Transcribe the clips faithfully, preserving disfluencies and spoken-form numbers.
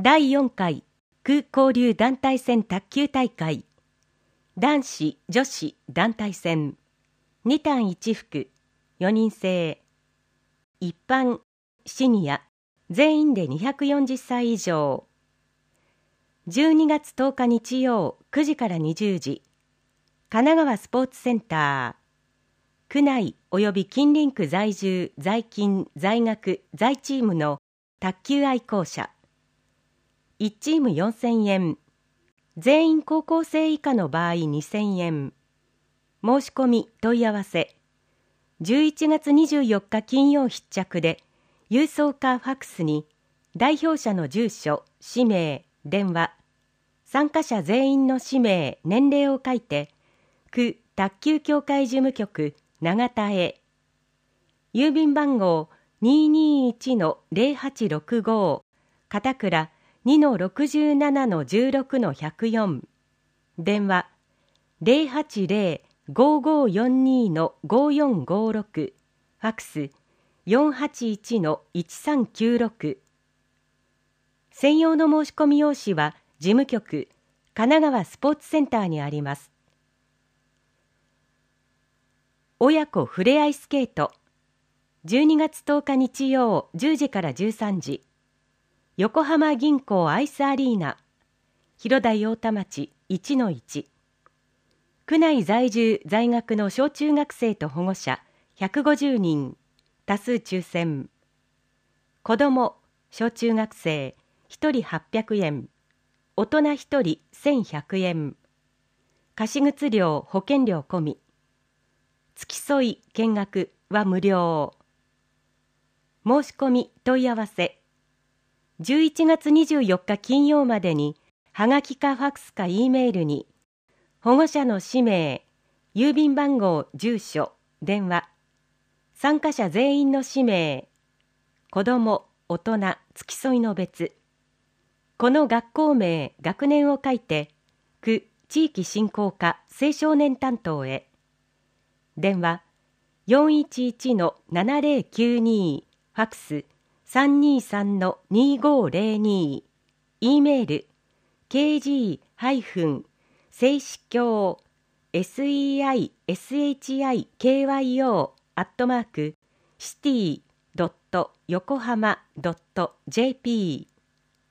だいよんかい区交流団体戦卓球大会男子女子団体戦に単いち服よにん制一般シニア全員でにひゃくよんじゅっさい以上じゅうにがつとおか日曜くじからにじゅうじ神奈川スポーツセンター区内及び近隣区在住在勤在学在チームの卓球愛好者いちチームよんせんえん全員高校生以下の場合にせんえん申し込み問い合わせじゅういちがつにじゅうよっか金曜必着で郵送かファックスに代表者の住所氏名電話参加者全員の氏名年齢を書いて区卓球協会事務局長田へ郵便番号 にーにーいちのゼロはちろくご 片倉 にのろくじゅうななのじゅうろくのひゃくよん電話 ゼロはちゼロ ごーごーよんにのごーよんごーろく ファックス よんはちいちのいちさんきゅうろく専用の申し込み用紙は事務局神奈川スポーツセンターにあります。親子ふれあいスケートじゅうにがつとおか日曜じゅうじからじゅうさんじ横浜銀行アイスアリーナ広田陽田町 いちのいち区内在住在学の小中学生と保護者ひゃくごじゅうにん多数抽選子ども小中学生ひとりはっぴゃくえん大人ひとりせんひゃくえん貸靴料保険料込み付き添い見学は無料申し込み問い合わせじゅういちがつにじゅうよっか金曜までにはがきかファックスか E メールに保護者の氏名郵便番号住所電話参加者全員の氏名子ども大人付き添いの別この学校名学年を書いて区地域振興課青少年担当へ電話 よんいちいちのななゼロきゅうに ファックス さんにさんのにごゼロに E メール ケージー 聖司教 セイシキョ アットマークシティドット横浜ドットジェーピー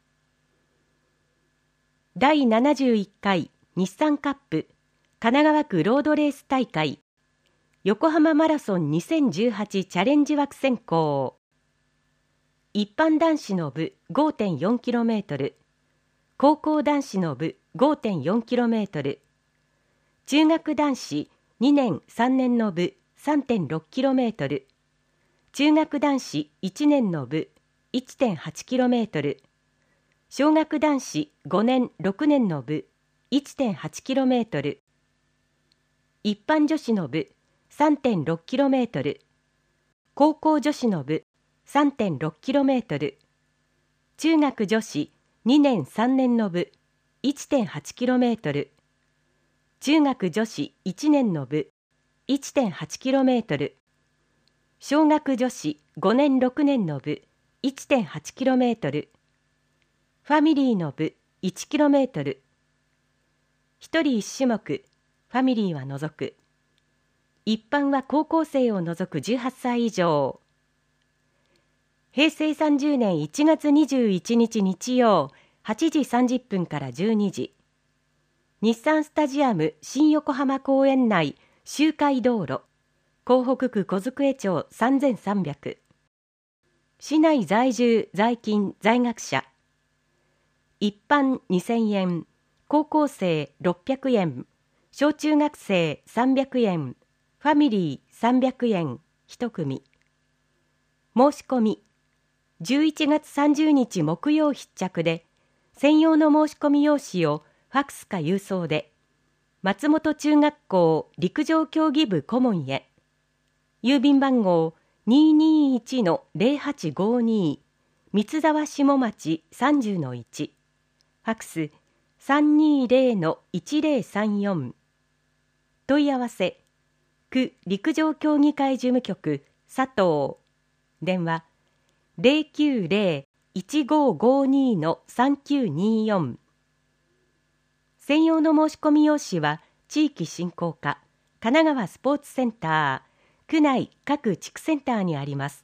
だいななじゅういっかい日産カップ神奈川区ロードレース大会横浜マラソンにせんじゅうはちチャレンジ枠選考一般男子の部 ごてんよんキロメートル 高校男子の部 ごてんよんキロメートル 中学男子にねんさんねんの部 さんてんろくキロメートル 中学男子いちねんの部 いってんはちキロメートル 小学男子ごねんろくねんの部 いってんはちキロメートル 一般女子の部 さんてんろくキロメートル 高校女子の部 さんてんろくキロメートル 中学女子にねんさんねんの部 いってんはちキロメートル 中学女子いちねんの部 いってんはちキロメートル 小学女子ごねんろくねんの部 いってんはちキロメートル ファミリーの部 いちキロメートル ひとりいち種目ファミリーは除く一般は高校生を除くじゅうはっさい以上へいせいさんじゅうねんいちがつにじゅういちにち日曜はちじさんじゅっぷんからじゅうにじ日産スタジアム新横浜公園内周回道路港北区小机町さんぜんさんびゃく市内在住在勤在学者一般にせんえん高校生ろっぴゃくえん小中学生さんびゃくえんファミリーさんびゃくえんいち組申し込みじゅういちがつさんじゅうにち木曜必着で専用の申し込み用紙をファックスか郵送で松本中学校陸上競技部顧問へ郵便番号 にーにーいちのゼロはちごに 三沢下町 さんじゅうのいちファックス さんにゼロのいちゼロさんよん問い合わせ区陸上競技会事務局佐藤電話ゼロきゅうゼいちごーごーにーのさんきゅうにーよん。専用の申し込み用紙は地域振興課神奈川スポーツセンター区内各地区センターにあります。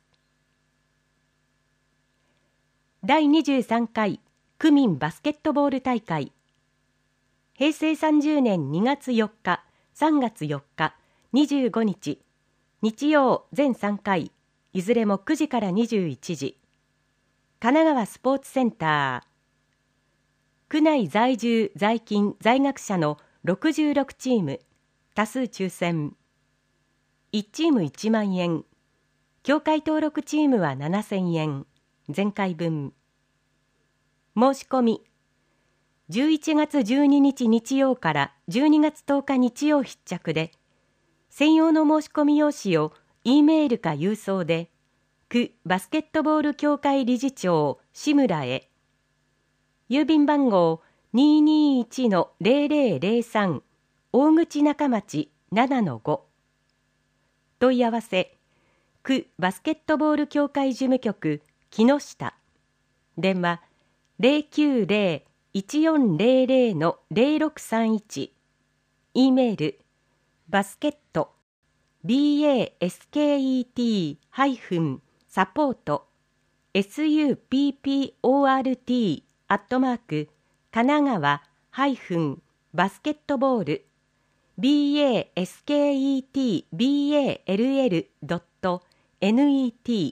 だいにじゅうさんかい区民バスケットボール大会、へいせいさんじゅうねんにがつよっか、さんがつよっか、にじゅうごにち、日曜全さんかい、いずれもくじからにじゅういちじ、神奈川スポーツセンター。区内在住在勤在学者のろくじゅうろくチーム、多数抽選。いちチームいちまんえん、協会登録チームはななせんえん、前回分。申し込み、じゅういちがつじゅうににち日曜からじゅうにがつとおか日曜必着で、専用の申し込み用紙を E メールか郵送で、区バスケットボール協会理事長志村へ。郵便番号 にーにーいちのぜろぜろぜろさん 大口中町 ななのご。問い合わせ、区バスケットボール協会事務局木下。電話ゼロきゅうゼロ いちよんゼロゼロ ゼロろくさんいち。E メールバスケット バスケット サポート サポート アットマーク神奈川バスケットボール バスケット ドット ネット。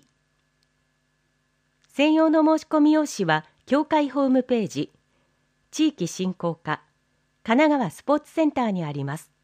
専用の申し込み用紙は協会ホームページ、地域振興課神奈川スポーツセンターにあります。